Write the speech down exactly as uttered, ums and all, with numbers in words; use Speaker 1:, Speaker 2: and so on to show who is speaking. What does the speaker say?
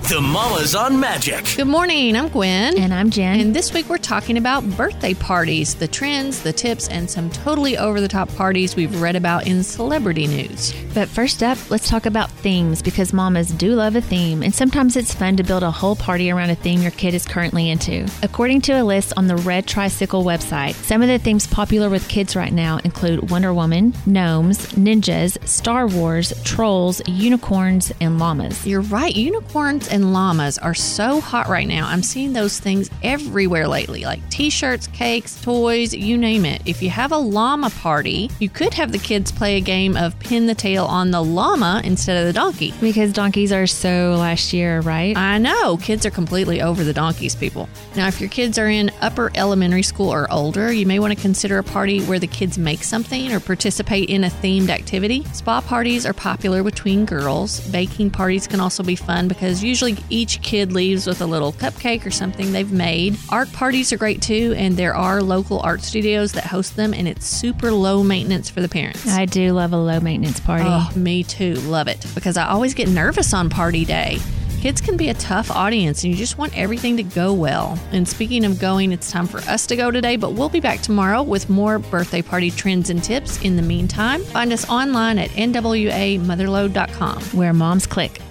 Speaker 1: The Mamas on Magic.
Speaker 2: Good morning, I'm Gwen.
Speaker 3: And I'm Jen.
Speaker 2: And this week we're talking about birthday parties, the trends, the tips, and some totally over-the-top parties we've read about in celebrity news.
Speaker 3: But first up, let's talk about themes, because mamas do love a theme, and sometimes it's fun to build a whole party around a theme your kid is currently into. According to a list on the Red Tricycle website, some of the themes popular with kids right now include Wonder Woman, gnomes, ninjas, Star Wars, trolls, unicorns, and llamas.
Speaker 2: You're right, unicorns and llamas are so hot right now. I'm seeing those things everywhere lately, like t-shirts, cakes, toys, you name it. If you have a llama party, you could have the kids play a game of pin the tail on the llama instead of the donkey.
Speaker 3: Because donkeys are so last year, right?
Speaker 2: I know. Kids are completely over the donkeys, people. Now, if your kids are in upper elementary school or older, you may want to consider a party where the kids make something or participate in a themed activity. Spa parties are popular between girls. Baking parties can also be fun because usually each kid leaves with a little cupcake or something they've made. Art parties are great too, and there are local art studios that host them, and it's super low maintenance for the parents.
Speaker 3: I do love a low maintenance party.
Speaker 2: Oh, me too. Love it. Because I always get nervous on party day. Kids can be a tough audience, and you just want everything to go well. And speaking of going, it's time for us to go today, but we'll be back tomorrow with more birthday party trends and tips. In the meantime, find us online at N W A motherload dot com,
Speaker 3: where moms click.